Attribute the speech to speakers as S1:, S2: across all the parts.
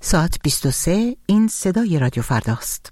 S1: ساعت 23. این صدای رادیو فرداست.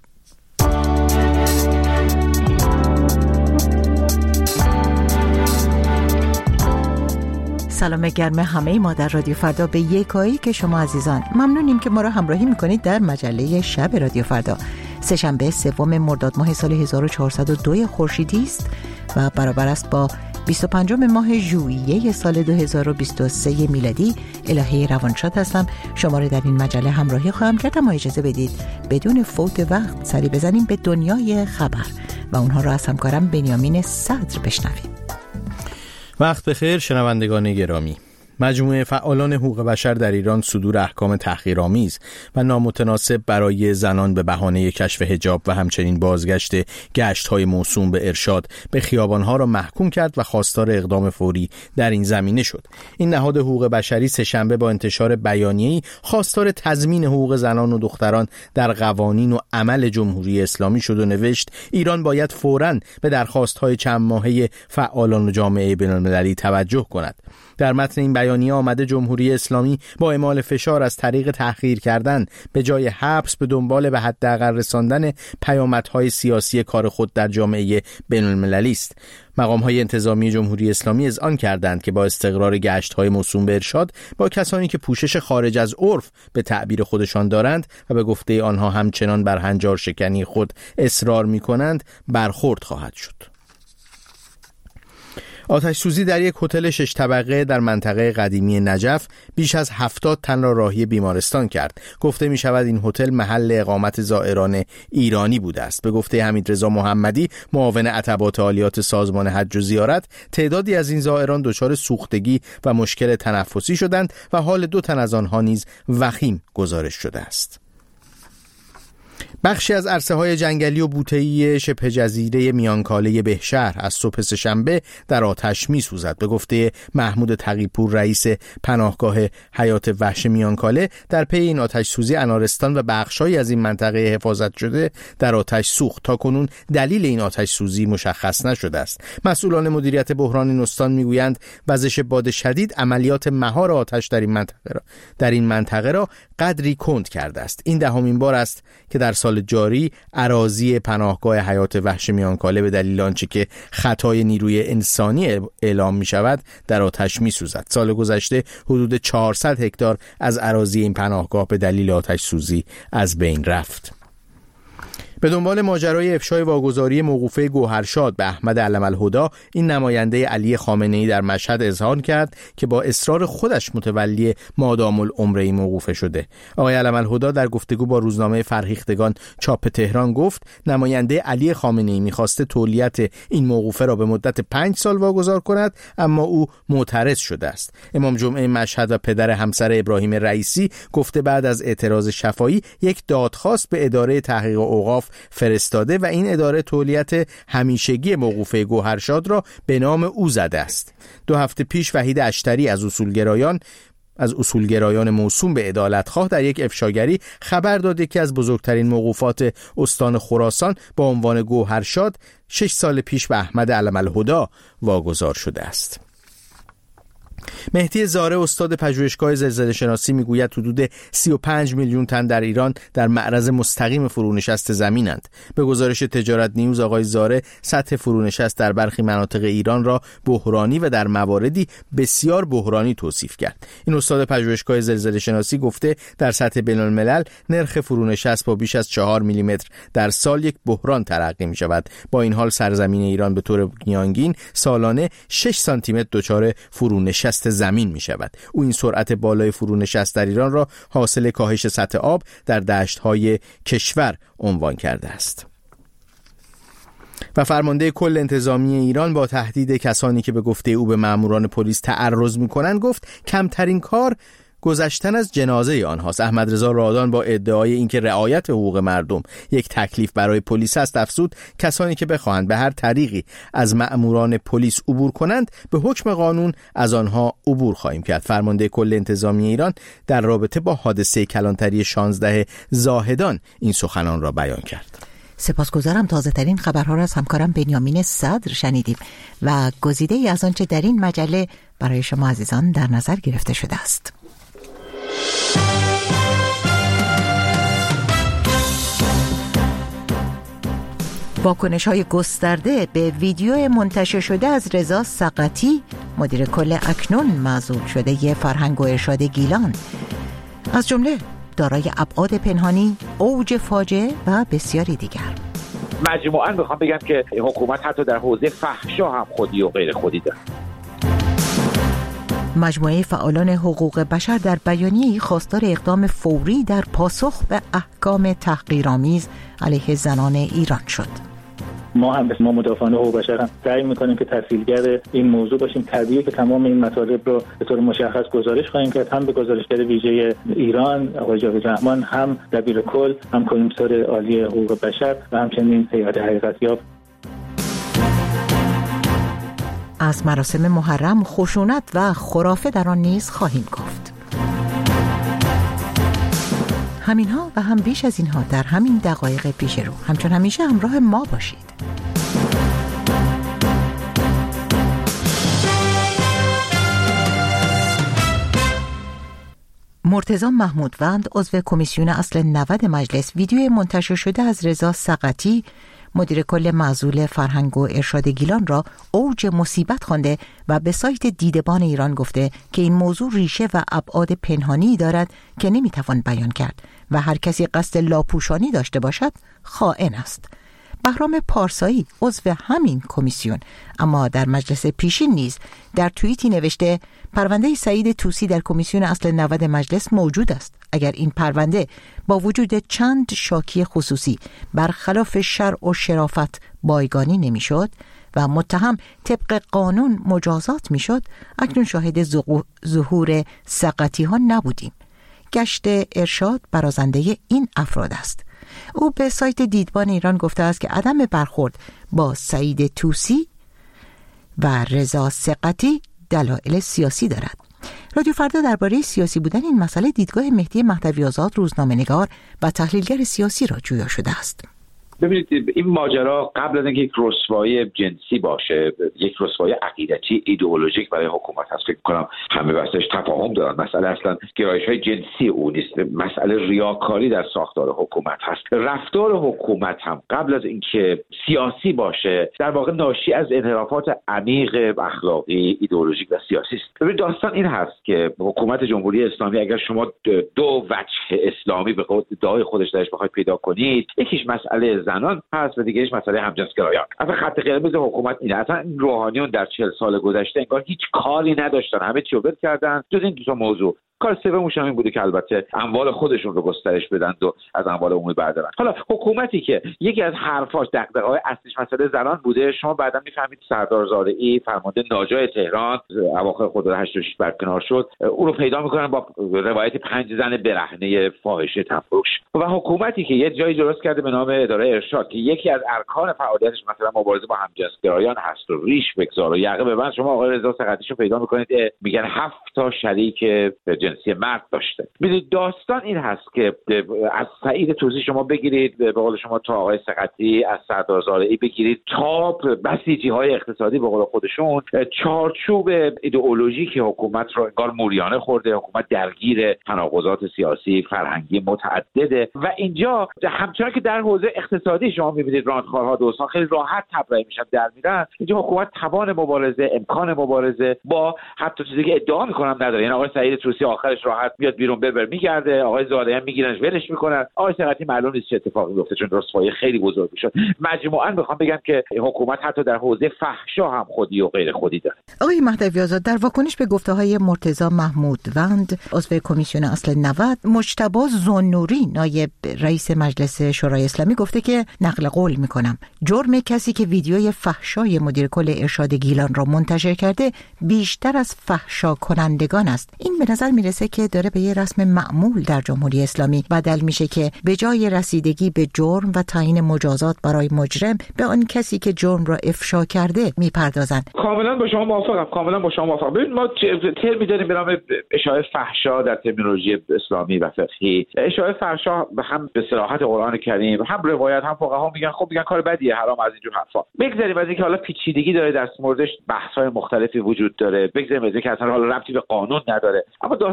S1: سلام گرم همه ما در رادیو فردا به یکایی که شما عزیزان. ممنونیم که ما را همراهی میکنید در مجله شب رادیو فردا. سه‌شنبه 3 مرداد ماه سال 1402 خورشیدی است و برابر است با 25 ماه ژوئیه سال 2023 میلادی. الهه روانشاد هستم. شما را در این مجله همراهی خواهم کرد، اما اجازه بدید بدون فوت وقت سری بزنیم به دنیای خبر و اونها را از همکارم بنیامین صدر بشنویم.
S2: وقت بخیر شنوندگان گرامی. مجموعه فعالان حقوق بشر در ایران صدور احکام تحقیرآمیز و نامتناسب برای زنان به بهانه کشف حجاب و همچنین بازگشت گشت‌های موسوم به ارشاد به خیابان‌ها را محکوم کرد و خواستار اقدام فوری در این زمینه شد. این نهاد حقوق بشری سه‌شنبه با انتشار بیانیه‌ای خواستار تضمین حقوق زنان و دختران در قوانین و عمل جمهوری اسلامی شد و نوشت ایران باید فوراً به درخواست‌های چند ماهه فعالان و جامعه بین‌المللی توجه کند. در متن این بیانیه آمده جمهوری اسلامی با اعمال فشار از طریق تحقیر کردن به جای حبس به دنبال به حداقل رساندن پیامدهای سیاسی کار خود در جامعه بین‌المللی است. مقام‌های انتظامی جمهوری اسلامی اذعان کردند که با استقرار گشت‌های موسوم به ارشاد با کسانی که پوشش خارج از عرف به تعبیر خودشان دارند و به گفته آنها همچنان بر هنجار شکنی خود اصرار می‌کنند برخورد خواهد شد. آتش سوزی در یک هتل 6 طبقه در منطقه قدیمی نجف بیش از 70 تن را راهی بیمارستان کرد. گفته می شود این هتل محل اقامت زائران ایرانی بوده است. به گفته حمیدرضا محمدی معاون عتبات عالیات سازمان حج و زیارت، تعدادی از این زائران دچار سوختگی و مشکل تنفسی شدند و حال 2 تن از آنها نیز وخیم گزارش شده است. بخشی از عرصه‌های جنگلی و بوته‌ای شبه جزیره میانکاله بهشهر از صبح سه‌شنبه در آتش می‌سوزد. به گفته محمود تقی‌پور رئیس پناهگاه حیات وحش میانکاله، در پی این آتش سوزی انارستان و بخش‌هایی از این منطقه حفاظت شده در آتش سوخت. تاکنون دلیل این آتش سوزی مشخص نشده است. مسئولان مدیریت بحران این استان می‌گویند وزش باد شدید عملیات مهار آتش در این منطقه را قدری کند کرده است. این دهمین بار است که در سال جاری اراضی پناهگاه حیات وحش میانکاله به دلیل آنچه که خطای نیروی انسانی اعلام می شود در آتش می سوزد. سال گذشته حدود 400 هکتار از اراضی این پناهگاه به دلیل آتش سوزی از بین رفت. به دنبال ماجرای افشای واگذاری موقوفه گوهرشاد به احمد علم‌الهدی، این نماینده علی خامنه‌ای در مشهد اظهار کرد که با اصرار خودش متولی مادام العمر این موقوفه شده. آقای علم‌الهدی در گفتگو با روزنامه فرهیختگان چاپ تهران گفت نماینده علی خامنه‌ای می‌خواسته تولیت این موقوفه را به مدت 5 سال واگذار کند، اما او معترض شده است. امام جمعه مشهد و پدر همسر ابراهیم رئیسی گفته بعد از اعتراض شفاهی یک دادخواست به اداره تحقیق اوقاف فرستاده و این اداره تولیت همیشگی موقوفه گوهرشاد را به نام او زده است. 2 هفته پیش وحید اشتری از اصولگرایان موسوم به عدالتخواه در یک افشاگری خبر داد که از بزرگترین موقوفات استان خراسان با عنوان گوهرشاد 6 سال پیش به احمد علم‌الهدی واگذار شده است. مهدی زاره استاد پژوهشگاه زلزله شناسی میگوید حدود 35 میلیون تن در ایران در معرض مستقیم فرونشست زمینند. به گزارش تجارت نیوز آقای زاره سطح فرونشست در برخی مناطق ایران را بحرانی و در مواردی بسیار بحرانی توصیف کرد. این استاد پژوهشگاه زلزله شناسی گفته در سطح بین‌الملل نرخ فرونشست با بیش از 4 میلیمتر در سال یک بحران تلقی می شود. با این حال سرزمین ایران به طور میانگین سالانه 6 سانتی متر دچار فرونشست زمین می شود. او این سرعت بالای فرونشست در ایران را حاصل کاهش سطح آب در دشت‌های کشور عنوان کرده است. و فرمانده کل انتظامی ایران با تهدید کسانی که به گفته او به ماموران پلیس تعرض می‌کنند گفت کمترین کار گذشتن از جنازه آنهاست. احمدرضا رادان با ادعای اینکه رعایت حقوق مردم یک تکلیف برای پلیس است افزود کسانی که بخواهند به هر طریقی از مأموران پلیس عبور کنند به حکم قانون از آنها عبور خواهیم کرد. فرمانده کل انتظامی ایران در رابطه با حادثه کلانتری 16 زاهدان این سخنان را بیان کرد.
S1: سپاسگزارم. تازه ترین خبرها را از همکارم بنیامین صدر شنیدیم و گزیده ای از آنچه در این مجله برای شما عزیزان در نظر گرفته شده است. واکنش‌های گسترده به ویدیو منتشر شده از رضا سقطی، مدیر کل اکنون معزول شده فرهنگ و ارشاد گیلان، از جمله دارای ابعاد پنهانی، اوج فاجعه و بسیاری دیگر.
S3: مجموعاً میخوام بگم که حکومت حتی در حوزه فحشا هم خودی و غیر خودی داره.
S1: مجموعه فعالان حقوق بشر در بیانیه‌ای خواستار اقدام فوری در پاسخ به احکام تحقیرآمیز علیه زنان ایران شد.
S4: ما هم ما مدافعان حقوق بشر هم سعی می‌کنیم که تسهیلگر این موضوع باشیم. طبیعیه که تمام این مطالب رو به طور مشخص گزارش خواهیم کرد، هم به گزارشگر ویژه ایران آقای جاوید رحمان، هم دبیر کل، هم کمیسر عالی حقوق بشر و همچنین هیئت حقیقتیاب.
S1: از مراسم محرم خشونت و خرافه در آن نیز خواهیم گفت. همینها و هم بیش از اینها در همین دقایق پیش رو. همچون همیشه همراه ما باشید. مرتضی محمودوند، عضو کمیسیون اصل 90 مجلس، ویدیوی منتشر شده از رضا سقطی، مدیر کل معزول فرهنگ و ارشاد گیلان را اوج مصیبت خوانده و به سایت دیدبان ایران گفته که این موضوع ریشه و ابعاد پنهانی دارد که نمیتوان بیان کرد و هر کسی قصد لاپوشانی داشته باشد خائن است. بهرام پارسایی، عضو همین کمیسیون اما در مجلس پیشین نیز، در توییتی نوشته پرونده سعید طوسی در کمیسیون اصل 90 مجلس موجود است. اگر این پرونده با وجود چند شاکی خصوصی برخلاف شرع و شرافت بایگانی نمیشد و متهم طبق قانون مجازات میشد، اکنون شاهد ظهور سقطی ها نبودیم. گشت ارشاد برازنده این افراد است. او به سایت دیدبان ایران گفته است که عدم برخورد با سعید طوسی و رضا سقطی دلایل سیاسی دارد. رادیو فردا درباره سیاسی بودن این مسئله دیدگاه مهدی مهدوی آزاد، روزنامه‌نگار و تحلیلگر سیاسی را جویا شده است.
S3: ببینید، این ماجرا قبل از اینکه یک رسوایی جنسی باشه، یک رسوایی عقیدتی ایدئولوژیک برای حکومت هست. فکر کنم همه بحثش تفاهم دارن. مسئله اصلا گرایش‌های جنسی او نیست، مسئله ریاکاری در ساختار حکومت هست. رفتار حکومت هم قبل از اینکه سیاسی باشه در واقع ناشی از انحرافات عمیق اخلاقی، ایدئولوژیک و سیاسی است. ببینید، داستان این هست که حکومت جمهوری اسلامی اگر شما دو وجه اسلامی به ادعای خودش درش بخواید پیدا کنید، یکیش مسئله زنان هست و دیگهش مسئله همجنسگرایان. اصلا خط قرمز حکومت اینه. اصلا روحانیون در 40 سال گذشته انگار هیچ کاری نداشتن، همه چی رو ول کردن جز این دو تا موضوع. کار سومش این بوده که البته اموال خودشون رو گسترش بدن و از اموال عمومی بردارن. حالا حکومتی که یکی از حرفاش دغدغه‌های اصلیش مسئله زنان بوده، شما بعدا میفهمید سردار زارعی فرمانده ناجای تهران اواخر خرداد 86 برکنار شد، او رو پیدا میکنن با روایت 5 زن برهنه فاحشه تفروش. و حکومتی که یه جایی درست کرده به نام اداره ارشاد که یکی از ارکان فعالیتش مثلا مبارزه با همجنسگرایان هست و ریش بگذار و یقه ببند، شما آقای رضا سقطیشو پیدا میکنید میگن 7 تا شریک جنسی مرد داشته. ببینید، داستان این هست که از سعید طوسی شما بگیرید، به قول شما تا آقای سقطی، از سردار زارعی بگیرید تا بسیجی‌های اقتصادی به قول خودشون، چارچوب ایدئولوژیک حکومت رو انگار موریانه خورده. حکومت درگیر تناقضات سیاسی فرهنگی متعدده و اینجا همچنان که در حوزه اقتصادی شما می‌بینید راندخوارها دوستان خیلی راحت تبرئه میشن در میرن، اینجا حکومت توان مبارزه، امکان مبارزه با حتی چیزی که ادعا می‌کنم نداره. یعنی آقای سعید طوسی آخرش راحت میاد بیرون ببر میگرده، آقای زارعی هم میگیرنش ولش میکنن، آقای سقطی معلوم نیست چه اتفاقی میفته چون رسوایی خیلی بزرگ شد. مجموعاً میخوام بگم که حکومت حتی در حوزه فحشا هم خودی و غیر خودی داره.
S1: آقای مهدوی آزاد، در واکنش به گفته‌های مرتضی محمودوند، عضو کمیسیون اصل 90، مجتبی زنوری، نایب رئیس مجلس شورای اسلامی، گفته که نقل قول میکنم جرم کسی که ویدیوی فحشای مدیر کل ارشاد گیلان را منتشر کرده بیشتر از فحشا کنندگان است. این به نظر میرسه که داره به یه رسم معمول در جمهوری اسلامی بدل میشه که به جای رسیدگی به جرم و تعیین مجازات برای مجرم، به آن کسی که جرم را افشا کرده میپردازن.
S3: کاملا با شما موافقم. ببین، ما ترمی داریم به نام اشاعه فحشا در ترمینولوژی اسلامی و فقهی. اشاعه فحشا هم به صراحت قرآن کریم، هم روایت، هم فقها میگن کار بدیه، حرام، از اینجور حرفا. بگذاریم از اینکه حالا پیچیدگی داره در موردش، بحث‌های مختلفی وجود داره، بگذاریم از اینکه اصلا حالا ربطی به قانون نداره، اما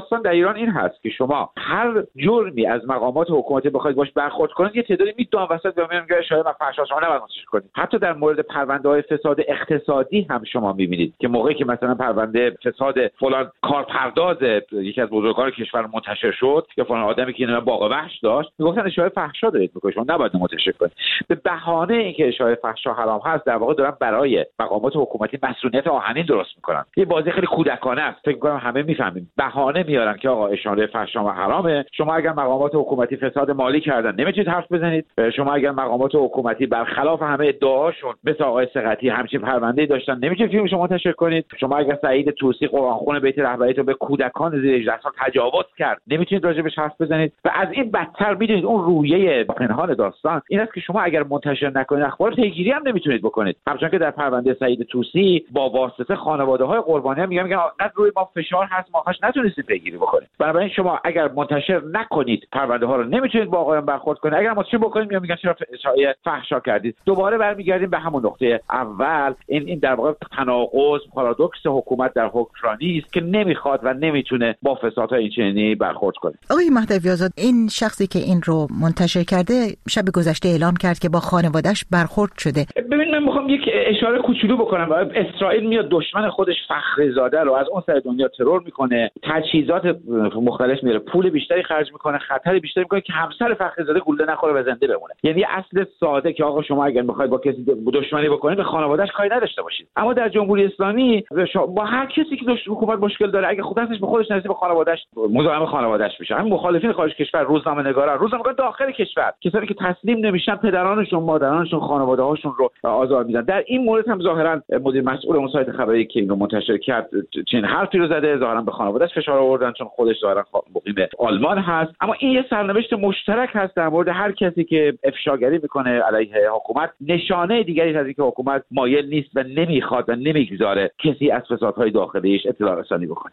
S3: داستان در ایران این هست که شما هر جرمی از مقامات حکومتی بخواید باش برخورد کنید، یه تعدادی میدون وسط به میگن شاید فحشا شما نباید منتشر کنید. حتی در مورد پرونده‌های فساد اقتصادی هم شما می‌بینید که موقعی که مثلا پرونده فساد فلان کارپرداز یکی از بزرگان کشور منتشر شد که فلان آدمی که اینا باغ وحش داشت، میگفتن اشاعه فحشا دارید میکنید، شما نباید منتشر کنید. به بهانه اینکه اشاعه فحشا حرام هست، در واقع دارن برای مقامات حکومتی مسئولیت آهنین درست میکنن. یه بازی خیلی کودکانه است، فکر می‌کنم همه میفهمیم. بهانه میارن که آقا اشاعه فحشا و حرامه، شما اگر مقامات حکومتی فساد مالی کردن نمیتونید حرف بزنید، شما اگر مقامات حکومتی برخلاف همه ادعاهاشون مثل آقای ثقتی همچین پرونده‌ای داشتن نمیتونید فیلم شما منتشر کنید. شما اگر سعید طوسی قرآنخوان بیت رهبریت رو به کودکان زیر 18 سال تجاوز کرد نمیتونید راجبش حرف بزنید. و از این بدتر میدونید اون رویه پنهان داستان این است که شما اگر منتشر نکنید اخبار پیگیری هم نمیتونید بکنید. همچنان که در پرونده سعید طوسی با واسطه خانواده‌های قربانیان میگن انقدر روی ما فشار هست ما نتونستیم پیگیری بکنید. بنابراین شما اگر منتشر نکنید پرونده ها رو نمیتونید با آقایان برخورد کنید. اگر منتشر بکنید میگن چرا اشاعه فحشا کردید. دوباره برمیگردیم به همون نقطه اول. این در واقع تناقض پارادوکس حکومت در حکمرانی است که نمیخواد و نمیتونه با فسادهای اینچنینی برخورد کنه.
S1: آقای مهدوی آزاد، این شخصی که این رو منتشر کرده شب گذشته اعلام کرد که با خانواده‌اش برخورد شده.
S3: ببین من میخوام یک اشاره کوچولو بکنم. اسرائیل میاد دشمن خودش فخرزاده رو از اون سر دنیا ترور میکنه، تجهیزات مختلف میاره، پول بیشتری خرج میکنه، خطر بیشتری میکنه که همسر فخرزاده گوله نخوره و زنده بمونه. یعنی اصل ساده که آقا شما اگر میخواید با کسی دشمنی بکنید به خانواده‌اش کاری نداشته باشید. اما در جمهوری اسلامی با هر کسی که حکومت مشکل داره اگه خود ازش به خودش نزدیک به خانواده‌اش مزاحم خانواده‌اش میشه. همین مخالفین خارج کشور، روزنامه‌نگاران داخل کشور، کسانی که تسلیم نمیشن پدرانشون، مادرانشون، خانواده‌هاشون رو آزار میدن. در این مورد هم ظاهرا مدیر مسئول اون سایت خبری که اینو منتشر کرد چنین حرفی رو زده، ظاهرا به خانواده‌اش فشار آوردن چون خودش ظاهرا مقیم آلمان هست. اما این یه سرنوشت مشترک هست در مورد هر کسی که افشاگری میکنه علیه حکومت. نشانه دیگری از اینکه حکومت مایل نیست و نمیخواد و نمیگذاره کسی از فسادهای داخلیش اطلاع رسانی بکنه.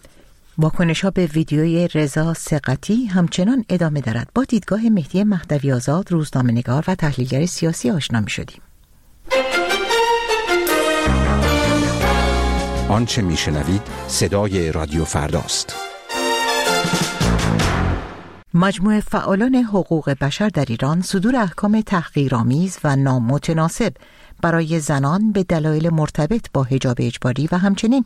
S1: واکنش‌ها به ویدیوی رضا ثقتی همچنان ادامه دارد. با دیدگاه مهدی مهدوی آزاد، روزنامه‌نگار و تحلیلگر سیاسی آشنا می‌شدیم.
S5: آنچه میشنوید صدای رادیو فرداست.
S1: مجموعه فعالان حقوق بشر در ایران صدور احکام تحقیرآمیز و نامتناسب برای زنان به دلایل مرتبط با حجاب اجباری و همچنین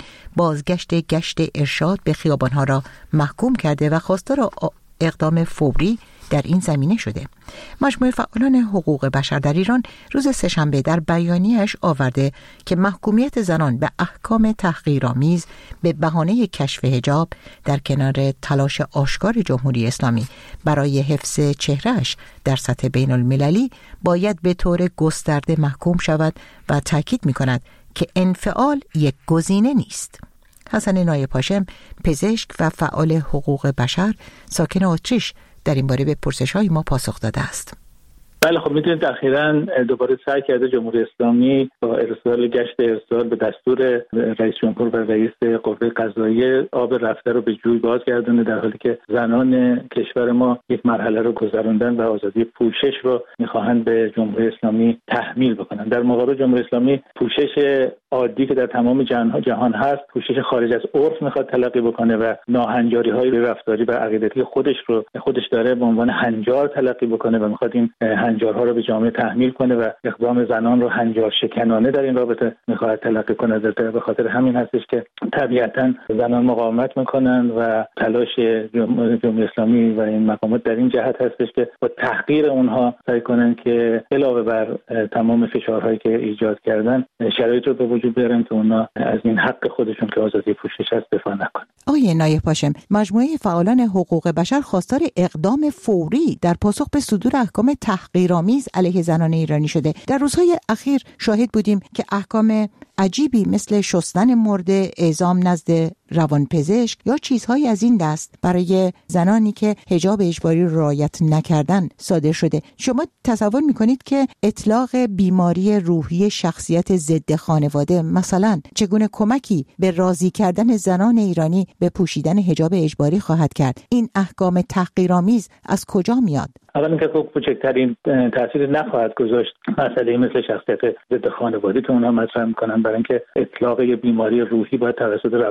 S1: گشت ارشاد به خیابانها را محکوم کرده و خواستار اقدام فوری در این زمینه شده. مجموعه فعالان حقوق بشر در ایران روز سه‌شنبه در بیانیه‌اش آورده که محکومیت زنان به احکام تحقیرآمیز به بهانه کشف حجاب در کنار تلاش آشکار جمهوری اسلامی برای حفظ چهرهش در سطح بین المللی باید به طور گسترده محکوم شود و تاکید می‌کند که انفعال یک گزینه نیست. حسن نایب‌هاشم، پزشک و فعال حقوق بشر ساکن اتریش، در این باره به پرسش‌های ما پاسخ داده است.
S4: بله خب میدونید اخیراً دوباره سعی کرده جمهوری اسلامی با گشت ارسال به دستور رئیس جمهور و رئیس قوه قضاییه آب رفته رو به جوی بازگردونه، در حالی که زنان کشور ما یک مرحله رو گذروندن و آزادی پوشش رو میخواهند به جمهوری اسلامی تحمیل بکنن. در مقابل جمهوری اسلامی پوشش عادی که در تمام جهان هست، پوشش خارج از عرف میخواد تلقی بکنه و ناهنجاری‌های رفتاری و عقیدتی خودش داره به عنوان هنجار تلقی بکنه و میخواد این هنجارها رو به جامعه تحمیل کنه و اقدام زنان رو هنجار شکنانه در این رابطه میخواد تلقی کنه. به خاطر همین هستش که طبیعتاً زنان مقاومت میکنن و تلاش جمهوری اسلامی و این مقامات در این جهت هستش که با تحقیر اونها سعی کنن که علاوه بر تمام فشارهایی که ایجاد کردن شرایط رو به وجود بیارن که اونا از این حق خودشون که آزادی پوشش هست دفاع نکنن.
S1: آقای نایب‌هاشم، مجموعه فعالان حقوق بشر خواستار اقدام فوری در پاسخ به صدور احکام تحقیرآمیز علیه زنان ایرانی شده. در روزهای اخیر شاهد بودیم که احکام عجیبی مثل شستن مرده، اعزام نزد روانپزشک یا چیزهایی از این دست برای زنانی که حجاب اجباری رو رعایت نکردن صادر شده. شما تصور میکنید که اطلاق بیماری روحی شخصیت ضد خانواده مثلا چگونه کمکی به راضی کردن زنان ایرانی به پوشیدن حجاب اجباری خواهد کرد؟ این احکام تحقیرآمیز از کجا میاد؟
S4: اول اینکه کوچکترین تأثیر نخواهد گذاشت مسئله مثل شخصیت ضد خانواده که اونها مطرح میکنن، برای اینکه اطلاق یه بیماری روحی باید توسط روانپزشک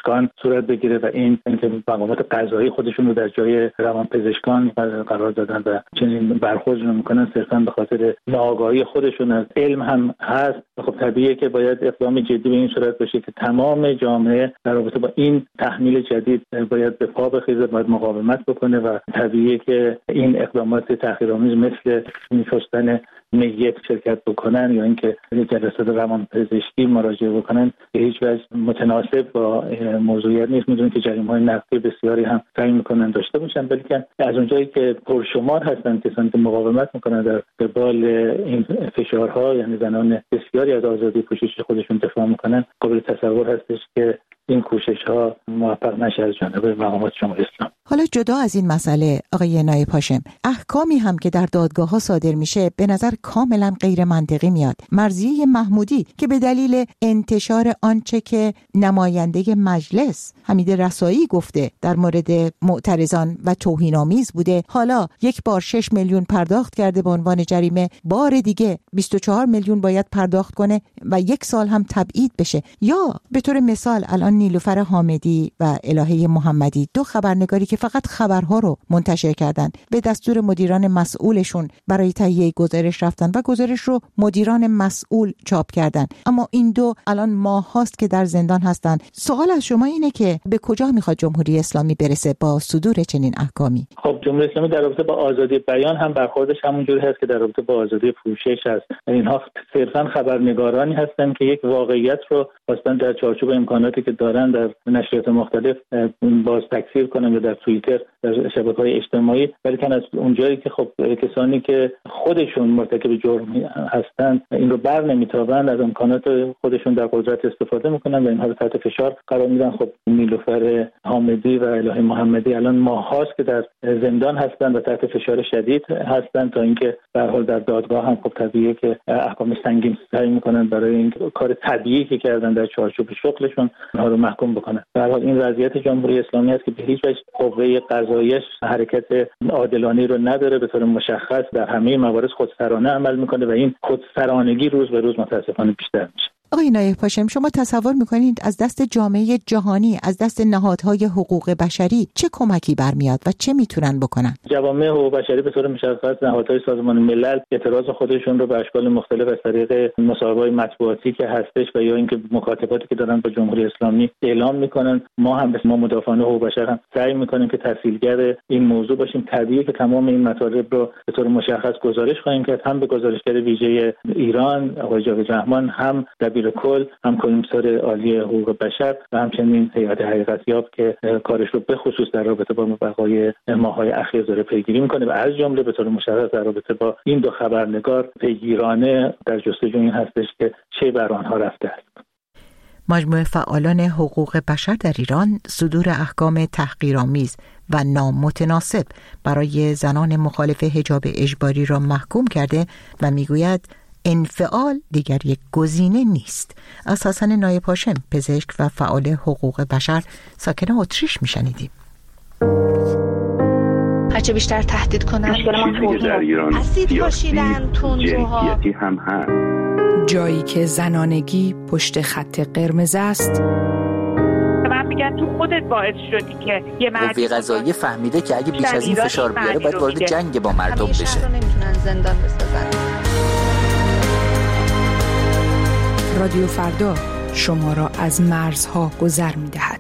S4: روانپزشکان صورت بگیره و این اینکه مقامات قضایی خودشون رو در جای روانپزشکان قرار دادن و چنین برخورد رو میکنن صرفا به خاطر ناآگاهی خودشون از علم هم هست. خب طبیعیه که باید اقدام جدی به این صورت باشه که تمام جامعه در رابطه با این تحمیل جدید باید به پا بخیزه، باید مقاومت بکنه و طبیعیه که این اقدامات تحقیرآمیز مثل میشستن میت شرکت بکنن یا اینکه جلسات روانپزشکی مراجعه بکنن به هیچ وجه متناسب با موضوعیت نیست. میدونید که جریمه‌های نقدی بسیاری هم سعی میکنن داشته باشن، بلکه از اونجایی که پرشمار هستن کسانی که مقاومت میکنن در قبال این فشارها، یعنی زنان بسیاری از آزادی پوشش خودشون دفاع میکنن، قابل تصور هستش که این کوشش‌ها موفق نشه از جانب مقامات جمهوری اسلامی.
S1: حالا جدا از این مسئله آقای نایب هاشم، احکامی هم که در دادگاه‌ها صادر میشه به نظر کاملا غیر منطقی میاد. مرضیه محمودی که به دلیل انتشار آنچه که نماینده مجلس حمید رسایی گفته در مورد معترضان و توهین‌آمیز بوده، حالا یک بار 6 میلیون پرداخت کرده به عنوان جریمه، بار دیگه 24 میلیون باید پرداخت کنه و 1 سال هم تبعید بشه. یا به طور مثال الان نیلوفر حامدی و الهه محمدی، 2 خبرنگاری که فقط خبرها رو منتشر کردن، به دستور مدیران مسئولشون برای تهیه گزارش رفتن و گزارش رو مدیران مسئول چاپ کردن، اما این 2 الان ماه هاست که در زندان هستن. سوال از شما اینه که به کجا میخواد جمهوری اسلامی برسه با صدور چنین احکامی؟
S4: خب جمهوری اسلامی در رابطه با آزادی بیان هم برخوردش همونجوری هست که در رابطه با آزادی پوشش هست. اینها صرفا خبرنگارانی هستن که یک واقعیت رو خواستن در چارچوب امکاناتی که دارن در نشریات مختلف باز تکثیر کنن یا در توییتر، در شبکه‌های اجتماعی، بلکه از اونجایی که خب کسانی که خودشون مرتکب جرم هستن این رو بر نمیتابند، از امکانات خودشون در قدرت استفاده میکنن و اینها رو تحت فشار قرار میدن. خب نیلوفر حامدی و الهه محمدی الان ماهاست که در زندان هستن و تحت فشار شدید هستن تا اینکه به هر حال در دادگاه هم خب طبیعیه که احکام سنگین سعی میکنن برای این کار طبیعی که کردن در چارچوب شغلشون اونها رو محکوم بکنن. به هر حال این وضعیت جمهوری اسلامی است که به هیچ وجه قوه قضاییش حرکت عادلانه رو نداره، به طور مشخص در همه موارد خودسرانه عمل میکنه و این خودسرانگی روز به روز متاسفانه بیشتر میشه.
S1: آقای نایب هاشم، شما تصور میکنید از دست جامعه جهانی، از دست نهادهای حقوق بشری چه کمکی برمیاد و چه میتونن بکنن؟
S4: جوامع حقوق بشری به طور مشخص نهادهای سازمان ملل اعتراض خودشون رو به اشکال مختلف از طریق مصاحبه‌های مطبوعاتی که هستش و یا اینکه مکاتباتی که دارن با جمهوری اسلامی اعلام میکنن. ما هم ما مدافعان حقوق بشر هم سعی میکنیم که تسهیلگر این موضوع باشیم. طبیعیه که تمام این مطالب رو به طور مشخص گزارش خواهیم کرد، هم به گزارشگر ویژه ایران آقای جاوید رحمان، هم کل، هم کمیسر عالی حقوق بشر و همچنین هیئت حقیقتیاب که کارش رو به خصوص در رابطه با وقایع ماه‌های اخیر داره پیگیری میکنه و از جمله به طور مشخص در رابطه با این 2 خبرنگار پیگیرانه در جستجوی این هستش که چه بر آنها رفته است.
S1: مجموعه فعالان حقوق بشر در ایران صدور احکام تحقیرآمیز و نامتناسب برای زنان مخالف حجاب اجباری را محکوم کرده و میگوید انفعال دیگر یک گزینه نیست. از حسن نایب هاشم، پزشک و فعال حقوق بشر ساکن اتریش میشنیدیم.
S6: هرچه بیشتر تهدید کنن اسید پاشیدن، تندروها
S3: هم هست.
S7: جایی که زنانگی پشت خط قرمز است.
S8: من میگم تو خودت باعث شدی که یه
S9: قوه قضاییه فهمیده که اگه بیش از این فشار بیاره باید وارد جنگ با مردم بشه.
S6: نمیتونن زندان بسازن.
S7: رادیو فردا شما را از مرزها گذر می‌دهد.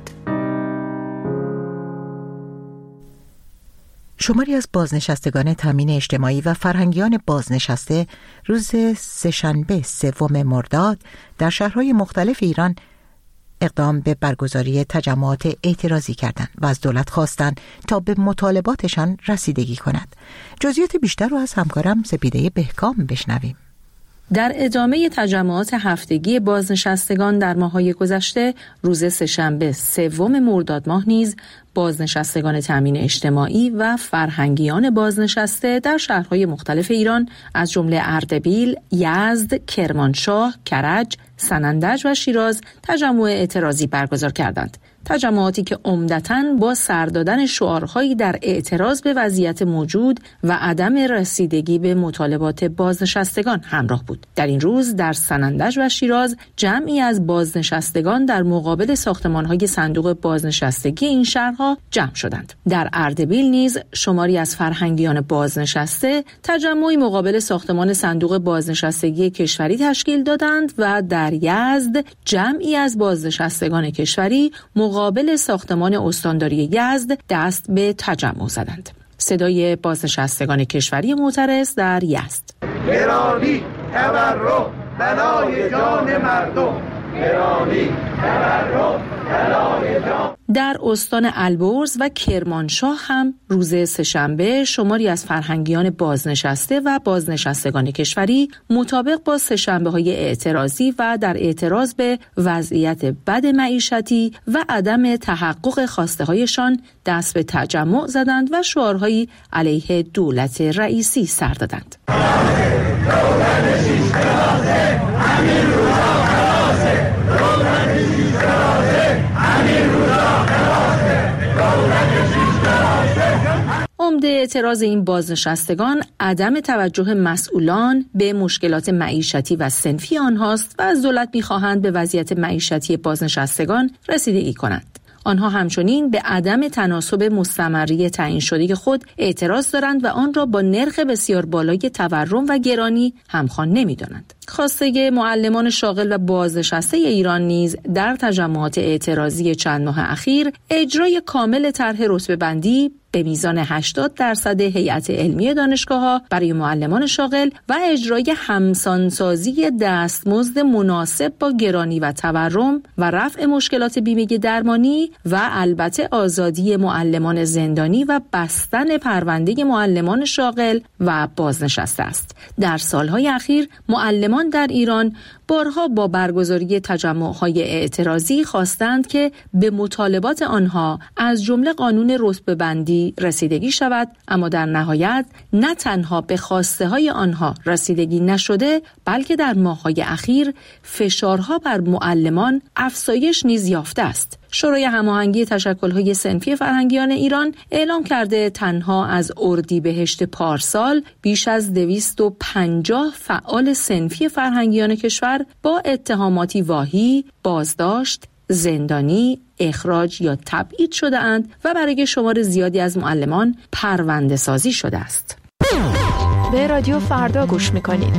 S1: شماری از بازنشستگان تامین اجتماعی و فرهنگیان بازنشسته روز سه‌شنبه 3 مرداد در شهرهای مختلف ایران اقدام به برگزاری تجمعات اعتراضی کردند و از دولت خواستند تا به مطالباتشان رسیدگی کند. جزئیات بیشتر رو از همکارم سپیده بهکام بشنویم.
S10: در ادامه تجمعات هفتگی بازنشستگان در ماه‌های گذشته، روز سه‌شنبه 3 مرداد ماه نیز بازنشستگان تامین اجتماعی و فرهنگیان بازنشسته در شهرهای مختلف ایران از جمله اردبیل، یزد، کرمانشاه، کرج، سنندج و شیراز تجمع اعتراضی برگزار کردند. تجمعاتی که عمدتاً با سر دادن شعارهایی در اعتراض به وضعیت موجود و عدم رسیدگی به مطالبات بازنشستگان همراه بود. در این روز در سنندج و شیراز جمعی از بازنشستگان در مقابل ساختمان‌های صندوق بازنشستگی این شهرها جمع شدند. در اردبیل نیز شماری از فرهنگیان بازنشسته تجمعی مقابل ساختمان صندوق بازنشستگی کشوری تشکیل دادند و در یزد جمعی از بازنشستگان کشوری مقابل ساختمان استانداری یزد دست به تجمع زدند. صدای بازنشستگان کشوری معترض در یزد:
S11: گرانی، تورم، بلای جان مردم. گرانی، تورم، بلای جان.
S10: در استان البرز و کرمانشاه هم روز سه‌شنبه شماری از فرهنگیان بازنشسته و بازنشستگان کشوری مطابق با سه‌شنبه‌های اعتراضی و در اعتراض به وضعیت بد معیشتی و عدم تحقق خواسته‌هایشان دست به تجمع زدند و شعارهایی علیه دولت رئیسی سر دادند. عمده اعتراض این بازنشستگان عدم توجه مسئولان به مشکلات معیشتی و صنفی آنهاست و از دولت می‌خواهند به وضعیت معیشتی بازنشستگان رسیدگی کنند. آنها همچنین به عدم تناسب مستمری تعیین شده خود اعتراض دارند و آن را با نرخ بسیار بالای تورم و گرانی همخوان نمی‌دانند. خواسته معلمان شاغل و بازنشسته ایران نیز در تجمعات اعتراضی چند ماه اخیر اجرای کامل طرح رتبه‌بندی به میزان 80% هیئت علمی دانشگاه‌ها برای معلمان شاغل و اجرای همسانسازی دستمزد مناسب با گرانی و تورم و رفع مشکلات بیمه درمانی و البته آزادی معلمان زندانی و بستن پرونده معلمان شاغل و بازنشسته است. در سالهای اخیر معلمان در ایران بارها با برگزاری تجمع‌های اعتراضی خواستند که به مطالبات آنها از جمله قانون رتبه‌بندی رسیدگی شود، اما در نهایت نه تنها به خواسته‌های آنها رسیدگی نشده، بلکه در ماه‌های اخیر فشارها بر معلمان افزایش نیز یافته است. شورای هماهنگی تشکل‌های صنفی فرهنگیان ایران اعلام کرده تنها از اردیبهشت پارسال بیش از 250 فعال صنفی فرهنگیان کشور با اتهاماتی واهی، بازداشت، زندانی، اخراج یا تبعید شده اند و برای شمار زیادی از معلمان پرونده سازی شده است.
S7: به رادیو فردا گوش می‌کنید.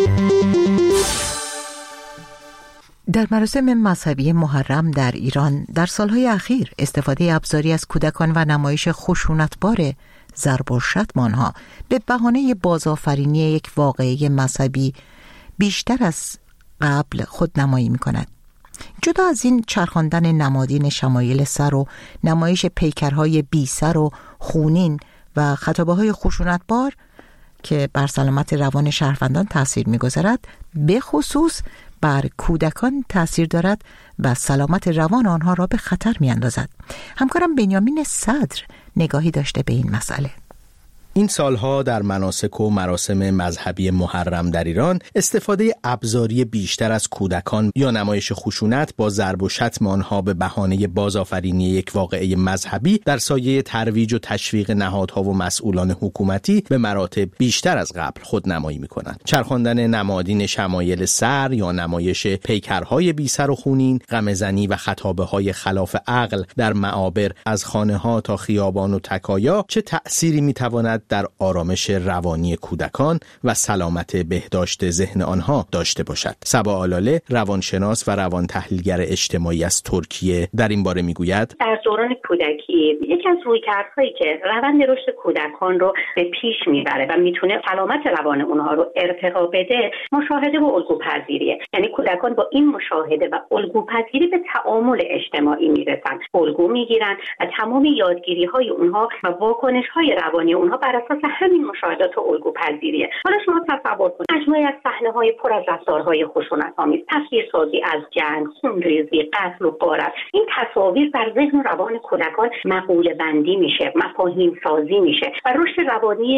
S1: در مراسم مذهبی محرم در ایران در سالهای اخیر استفاده ابزاری از کودکان و نمایش خشونتبار ضرب و شتم آنها به بهانه بازآفرینی یک واقعه مذهبی بیشتر از قبل خودنمایی می‌کند. جدا از این چرخاندن نمادین شمایل سر و نمایش پیکرهای بی سر و خونین و خطابه‌های خشونتبار که بر سلامت روان شهروندان تأثیر می‌گذارد، به خصوص بر کودکان تأثیر دارد و سلامت روان آنها را به خطر می‌اندازد. همکارم بنیامین صدر نگاهی داشته به این مسئله.
S2: این سالها در مناسک و مراسم مذهبی محرم در ایران استفاده ابزاری بیشتر از کودکان یا نمایش خشونت با ضرب و شتم آنها به بهانه بازآفرینی یک واقعه مذهبی در سایه ترویج و تشویق نهادها و مسئولان حکومتی به مراتب بیشتر از قبل خودنمایی می‌کنند. چرخاندن نمادین شمایل سر یا نمایش پیکرهای بی سر و خونین، غمه‌زنی و خطابه‌های خلاف عقل در معابر از خانه‌ها تا خیابان و تکایا چه تأثیری می‌تواند در آرامش روانی کودکان و سلامت بهداشت ذهن آنها داشته باشد. صبا آلاله، روانشناس و روان تحلیلگر اجتماعی از ترکیه، در این باره میگوید:
S12: در دوران کودکی یکی از رویکردهایی که روند رشد کودکان رو به پیش میبره و میتونه سلامت روان اونها رو ارتقا بده، مشاهده و الگوپذیریه. یعنی کودکان با این مشاهده و الگوپذیری به تعامل اجتماعی میرسن، الگو میگیرن و تمام یادگیری‌های اونها و واکنش‌های روانی اونها بر اساس همین مشاهدات و الگوپذیریه. حالا شما تصور کنید مجموعه از صحنه‌های پر از رفتارهای خشونت‌آمیز، تصویرسازی از جنگ، خونریزی، قتل و غارت. این تصاویر در ذهن و روان کودکان مقوله بندی میشه، مفاهیم سازی میشه و رشد روانی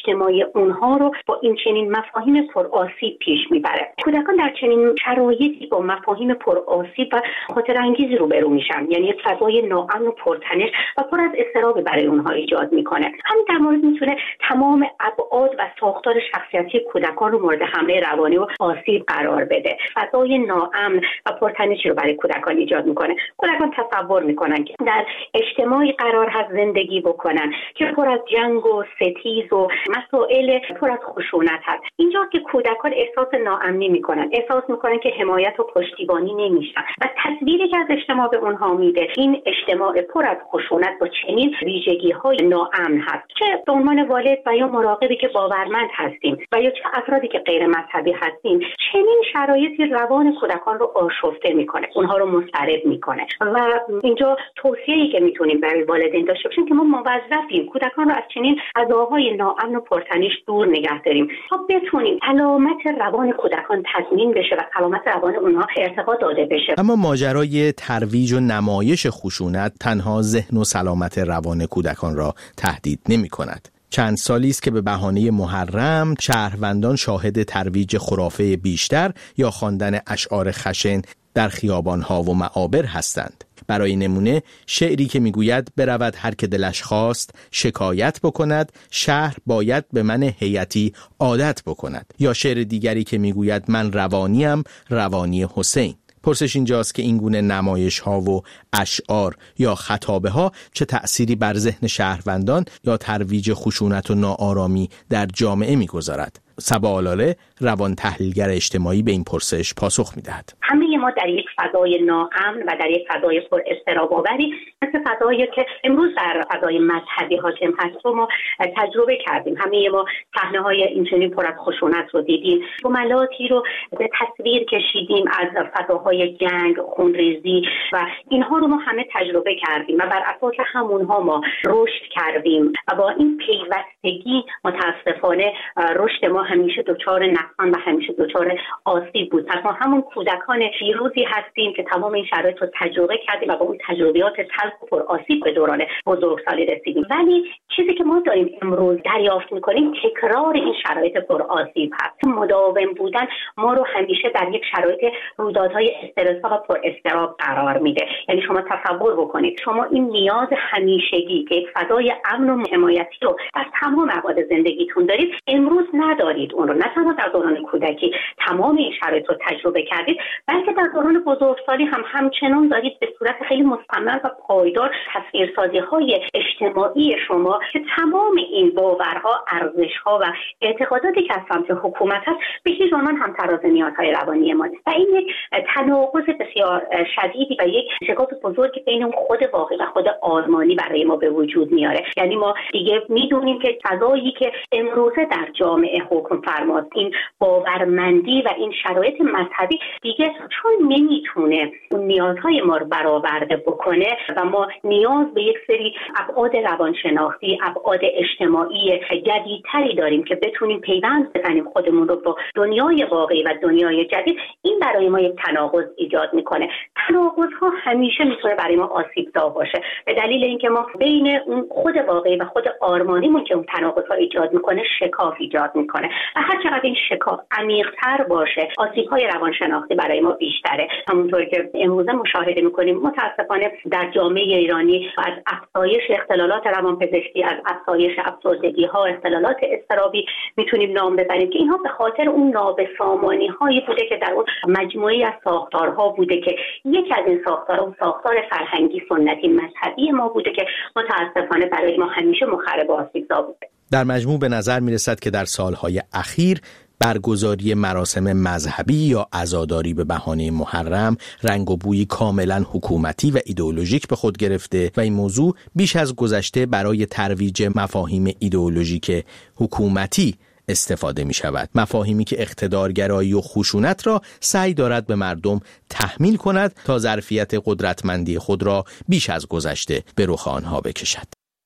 S12: اجتماعی اونها رو با این چنین مفاهیم پرآسیب پیش میبره. کودکان در چنین شرایطی با مفاهیم پرآسیب و خاطر انگیزی روبرو میشن، یعنی یک فضای ناامن و پرتنش و پر از اضطراب برای اونها ایجاد میکنه. همین در مورد میتونه تمام ابعاد و ساختار شخصیتی کودکان رو مورد حمله روانی و آسیب قرار بده. فضای ناامن و پرتنشی رو برای کودکان ایجاد میکنه. کودکان تصور میکنن که در اجتماعی قرار هست زندگی بکنن که پر از جنگ و ستیز و مسائل پر از خشونت هست. اینجا که کودکان احساس ناامنی میکنن، احساس میکنن که حمایت و پشتیبانی نمیشن و تصویری که از اجتماع به اونها میده این اجتماع پر از خشونت با چنین ویژگی‌های ناامن هست. چه به عنوان والد و یا مراقبی که باورمند هستیم و یا چه افرادی که غیر مذهبی هستیم، چنین شرایطی روان کودکان رو آشفته میکنه، اونها رو مضطرب میکنه. و اینجا توصیه‌ای که میتونیم برای والدین داشته باشیم که ما موظفیم کودکان رو از چنین فضاهای ناامن و پرتنش دور نگه داریم تا بتونیم سلامت روان کودکان تضمین بشه و سلامت روان اونها ارتقا داده بشه.
S2: اما ماجرای ترویج و نمایش خشونت تنها ذهن و سلامت روان کودکان را تهدید نمی‌کند. چند سالی است که به بهانه محرم شهروندان شاهد ترویج خرافه بیشتر یا خواندن اشعار خشن در خیابان‌ها و معابر هستند. برای نمونه شعری که میگوید برود هر که دلش خواست شکایت بکند، شهر باید به من هیئتی عادت بکند. یا شعر دیگری که میگوید من روانیم، روانی حسین. پرسش اینجاست که این گونه نمایش ها و اشعار یا خطابه ها چه تأثیری بر ذهن شهروندان یا ترویج خشونت و ناآرامی در جامعه میگذارد؟ صبا آلاله روان تحلیلگر اجتماعی به این پرسش پاسخ میدهد.
S12: همه ما در یک فضای ناامن و در یک فضای پر اضطراب آوری مثل فضایی که امروز در فضای مذهبی حاکم هست رو ما تجربه کردیم. همه ما صحنه‌های اینچنین پر از خشونت رو دیدیم، جملاتی رو به تصویر کشیدیم از فضاهای جنگ، خونریزی و اینها رو ما همه تجربه کردیم و بر اساس همونها ما رشد کردیم و با این پیوستگی متاسفانه رشد ما همیشه دچار نقصان و همیشه دچار آسیب بود. پس ما همون کودکان پیروزی هستیم که تمام این شرایط رو تجربه کردیم و با اون تجربیات تلخ و پر آسیب به دوران بزرگسالی رسیدیم. ولی چیزی که ما داریم امروز دریافت می‌کنیم تکرار این شرایط پر آسیب هست. مداوم بودن ما رو همیشه در یک شرایط رویدادهای استرس‌زا و پر اضطراب قرار میده. یعنی شما تصور بکنید شما این نیاز همیشگی که یک فضای امن و حمایتی رو در تمام ابعاد زندگیتون دارید امروز ندارید. اون رو نه تنها در دوران کودکی تمام این شرایط رو تجربه کردید، بلکه در دوران بزرگسالی هم همچنان دارید به صورت خیلی مستمر و پایدار تصویرسازی‌های اجتماعی شما که تمام این باورها، ارزش‌ها و اعتقاداتی که از سمت حکومت هست به هیچ عنوان هم تراز نیازهای روانی ما و این یک تناقض بسیار شدیدی و یک شکاف بزرگی بین اون خود واقعی و خود آرمانی برای ما به وجود میاره. یعنی ما دیگه میدونیم که فضایی که امروزه در جامعه حکم فرماست، این باورمندی و این شرایط مذهبی دیگه چون نمیتونه اون نیازهای ما رو برآورده بکنه و ما نیاز به یک سری ابعاد روانشناختی، ابعاد اجتماعی جدیدتری داریم که بتونیم پیوند بزنیم خودمون رو با دنیای واقعی و دنیای جدید. این برای ما یک تناقض ایجاد میکنه. تناقض‌ها همیشه میتونه برای ما آسیب‌زا باشه به دلیل اینکه ما بین اون خود واقعی و خود آرمانیمون که اون تناقض‌ها ایجاد میکنه شکاف ایجاد میکنه و هر چقدر این شکاف عمیق‌تر باشه آسیب‌های روانشناختی برای ما بیشتره. همونطور که امروزه مشاهده میکنیم متاسفانه در جامعه ایرانی از افزایش اختلالات روانپزشکی، از افزایش افسردگی‌ها، اختلالات اضطرابی میتونیم نام ببریم که اینها به خاطر اون نابسامانی‌هایی بوده که در اون مجموعه‌ای از ساختارها بوده که یکی از این ساختارها ساختار فرهنگی سنتی مذهبی ما بوده که متاسفانه برای ما همیشه مخرب و آسیب‌زا بوده.
S2: در مجموع به نظر میرسد که در سالهای اخیر برگزاری مراسم مذهبی یا عزاداری به بهانه محرم رنگ و بویی کاملا حکومتی و ایدئولوژیک به خود گرفته و این موضوع بیش از گذشته برای ترویج مفاهیم ایدئولوژیک حکومتی استفاده می شود. مفاهیمی که اقتدارگرایی و خشونت را سعی دارد به مردم تحمیل کند تا ظرفیت قدرتمندی خود را بیش از گذشته به رخ آنها بکشد.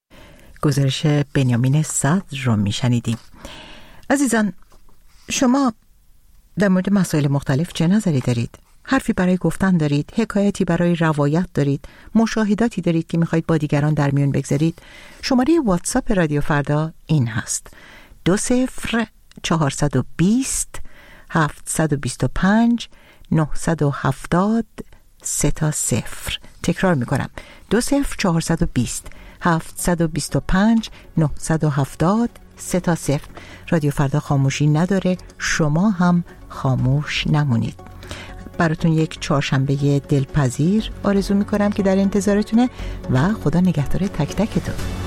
S1: گزارش بنیامین صدر رو می شنیدیم. عزیزان، شما در مورد مسائل مختلف چه نظری دارید؟ حرفی برای گفتن دارید؟ حکایتی برای روایت دارید؟ مشاهداتی دارید که میخواید با دیگران در میون بگذارید؟ شماره واتساپ رادیو فردا این هست: 20 725 970 30. تکرار میکنم 20 725 970 30. رادیو فردا خاموشی نداره، شما هم خاموش نمونید. براتون یک چهارشنبه دلپذیر آرزو میکنم که در انتظارتونه و خدا نگهدار تک تکتون.